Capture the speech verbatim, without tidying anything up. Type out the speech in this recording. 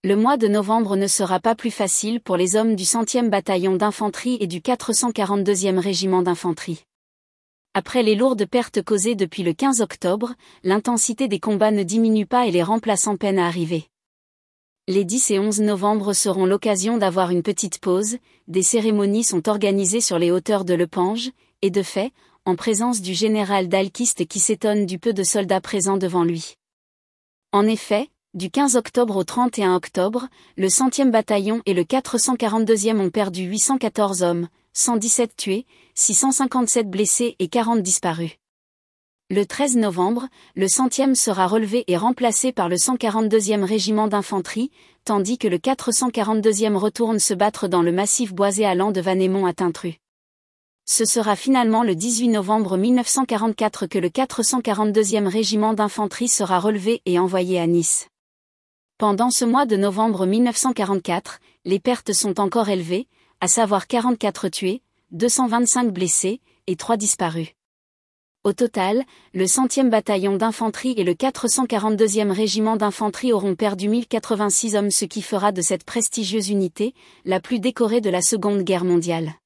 Le mois de novembre ne sera pas plus facile pour les hommes du centième bataillon d'infanterie et du quatre cent quarante-deuxième régiment d'infanterie. Après les lourdes pertes causées depuis le quinze octobre, l'intensité des combats ne diminue pas et les remplaçants peinent à arriver. Les dix et onze novembre seront l'occasion d'avoir une petite pause, des cérémonies sont organisées sur les hauteurs de Lepange, et de fait, en présence du général Dahlquist qui s'étonne du peu de soldats présents devant lui. En effet, du quinze octobre au trente et un octobre, le centième bataillon et le quatre cent quarante-deuxième ont perdu huit cent quatorze hommes, cent dix-sept tués, six cent cinquante-sept blessés et quarante disparus. Le treize novembre, le centième sera relevé et remplacé par le cent quarante-deuxième régiment d'infanterie, tandis que le quatre cent quarante-deuxième retourne se battre dans le massif boisé allant de Vannémont à Tintru. Ce sera finalement le dix-huit novembre mille neuf cent quarante-quatre que le quatre cent quarante-deuxième régiment d'infanterie sera relevé et envoyé à Nice. Pendant ce mois de novembre mille neuf cent quarante-quatre, les pertes sont encore élevées, à savoir quarante-quatre tués, deux cent vingt-cinq blessés, et trois disparus. Au total, le centième bataillon d'infanterie et le quatre cent quarante-deuxième régiment d'infanterie auront perdu mille quatre-vingt-six hommes, ce qui fera de cette prestigieuse unité la plus décorée de la Seconde Guerre mondiale.